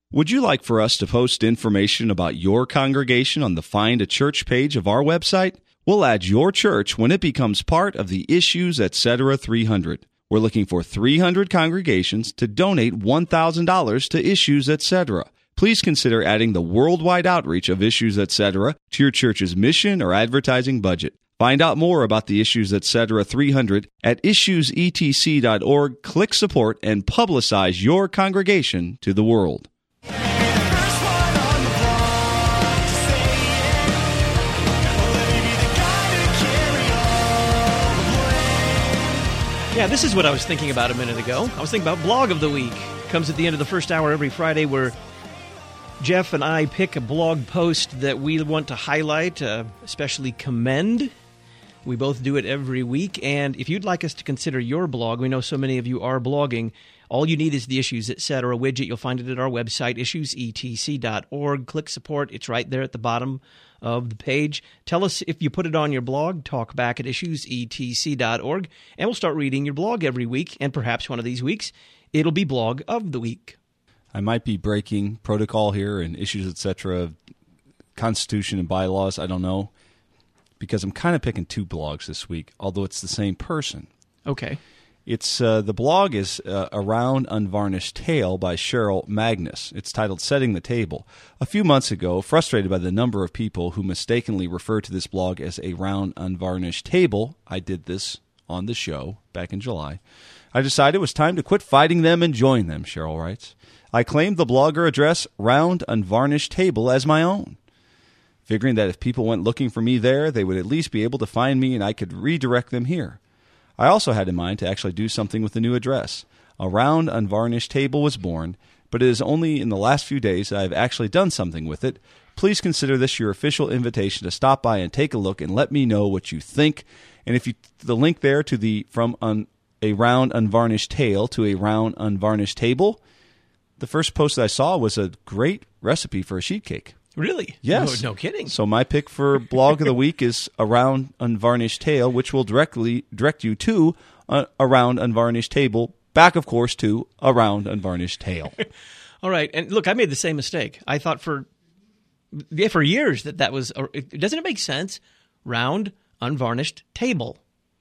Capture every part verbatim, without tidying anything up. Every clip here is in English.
Would you like for us to post information about your congregation on the Find a Church page of our website? We'll add your church when it becomes part of the Issues Etc. three hundred. We're looking for three hundred congregations to donate one thousand dollars to Issues Etc. Please consider adding the worldwide outreach of Issues Etc. to your church's mission or advertising budget. Find out more about the Issues Etc. three hundred at issues e t c dot org. Click support and publicize your congregation to the world. Yeah, this is what I was thinking about a minute ago. I was thinking about Blog of the Week. It comes at the end of the first hour every Friday where Jeff and I pick a blog post that we want to highlight, uh, especially commend. We both do it every week, and if you'd like us to consider your blog, we know so many of you are blogging, all you need is the Issues Etc. widget. You'll find it at our website, issues e t c dot org. Click support. It's right there at the bottom of the page. Tell us if you put it on your blog. Talk back at issues e t c dot org, and we'll start reading your blog every week, and perhaps one of these weeks, it'll be Blog of the Week. I might be breaking protocol here and Issues Etc. Constitution and bylaws. I don't know, because I'm kind of picking two blogs this week, although it's the same person. Okay. It's uh, the blog is uh, Around Unvarnished Tale by Cheryl Magnus. It's titled Setting the Table. A few months ago, frustrated by the number of people who mistakenly refer to this blog as a round unvarnished table, I did this on the show back in July. I decided it was time to quit fighting them and join them, Cheryl writes. I claimed the blogger address Round Unvarnished Table as my own, figuring that if people went looking for me there, they would at least be able to find me and I could redirect them here. I also had in mind to actually do something with the new address. A Round Unvarnished Table was born, but it is only in the last few days that I have actually done something with it. Please consider this your official invitation to stop by and take a look and let me know what you think. And if you the link there to the from un, a round unvarnished tale to a round unvarnished table, the first post that I saw was a great recipe for a sheet cake. Really? Yes. No, no kidding. So my pick for Blog of the Week is Around Unvarnished Tale, which will directly direct you to a, a Round Unvarnished Table, back, of course, to a Round Unvarnished Tale. All right. And look, I made the same mistake. I thought for yeah, for years that that was, doesn't it make sense? Round Unvarnished Table.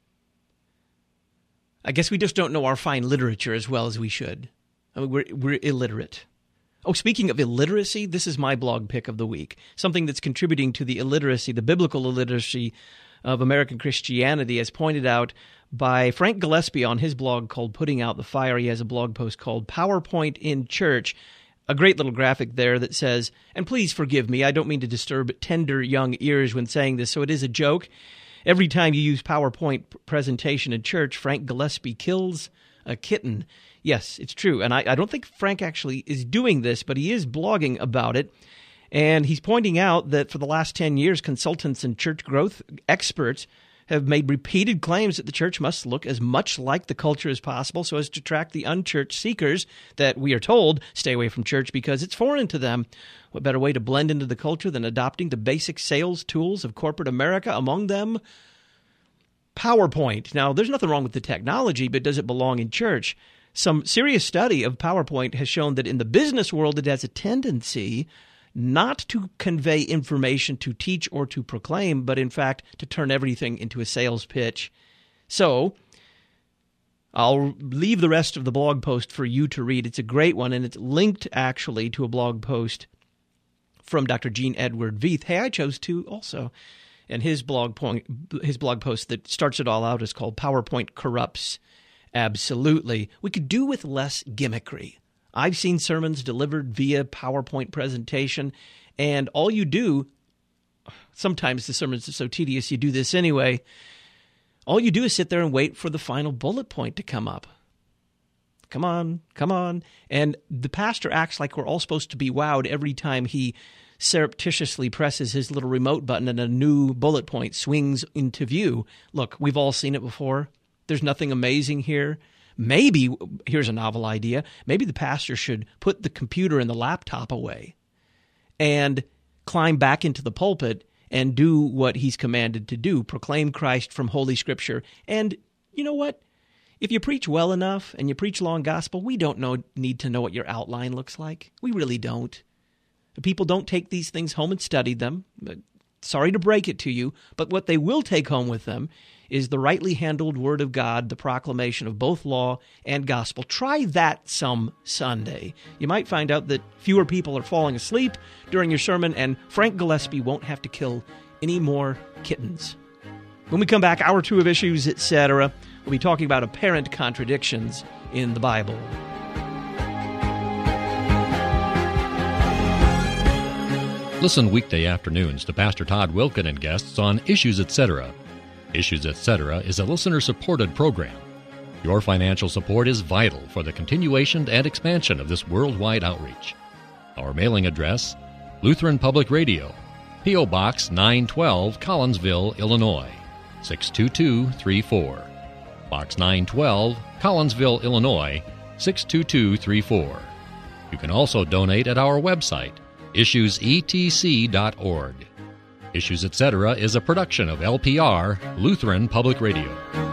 I guess we just don't know our fine literature as well as we should. I mean, we're, we're illiterate. Oh, speaking of illiteracy, this is my blog pick of the week. Something that's contributing to the illiteracy, the biblical illiteracy of American Christianity, as pointed out by Frank Gillespie on his blog called Putting Out the Fire. He has a blog post called PowerPoint in Church. A great little graphic there that says, and please forgive me, I don't mean to disturb tender young ears when saying this, so it is a joke. Every time you use PowerPoint presentation in church, Frank Gillespie kills a kitten. Yes, it's true. And I, I don't think Frank actually is doing this, but he is blogging about it. And he's pointing out that for the last ten years, consultants and church growth experts have made repeated claims that the church must look as much like the culture as possible so as to attract the unchurched seekers that we are told stay away from church because it's foreign to them. What better way to blend into the culture than adopting the basic sales tools of corporate America, among them PowerPoint. Now, there's nothing wrong with the technology, but does it belong in church? Some serious study of PowerPoint has shown that in the business world, it has a tendency not to convey information, to teach, or to proclaim, but in fact to turn everything into a sales pitch. So I'll leave the rest of the blog post for you to read. It's a great one, and it's linked actually to a blog post from Doctor Gene Edward Veith. Hey, I chose to also. And his blog point, his blog post that starts it all out is called PowerPoint Corrupts. Absolutely. We could do with less gimmickry. I've seen sermons delivered via PowerPoint presentation, and all you do, sometimes the sermons are so tedious you do this anyway, all you do is sit there and wait for the final bullet point to come up. Come on, come on. And the pastor acts like we're all supposed to be wowed every time he surreptitiously presses his little remote button and a new bullet point swings into view. Look, we've all seen it before. There's nothing amazing here. Maybe, here's a novel idea, maybe the pastor should put the computer and the laptop away and climb back into the pulpit and do what he's commanded to do, proclaim Christ from Holy Scripture. And you know what? If you preach well enough and you preach long gospel, we don't know, need to know what your outline looks like. We really don't. People don't take these things home and study them. Sorry to break it to you, but what they will take home with them is the rightly handled Word of God, the proclamation of both law and gospel. Try that some Sunday. You might find out that fewer people are falling asleep during your sermon, and Frank Gillespie won't have to kill any more kittens. When we come back, hour two of Issues, et cetera, we'll be talking about apparent contradictions in the Bible. Listen weekday afternoons to Pastor Todd Wilken and guests on Issues, et cetera. Issues, et cetera is a listener-supported program. Your financial support is vital for the continuation and expansion of this worldwide outreach. Our mailing address, Lutheran Public Radio, P O. Box nine twelve, Collinsville, Illinois, six two two three four. Box nine twelve, Collinsville, Illinois, six two two three four. You can also donate at our website, issues e t c dot org. Issues, et cetera is a production of L P R, Lutheran Public Radio.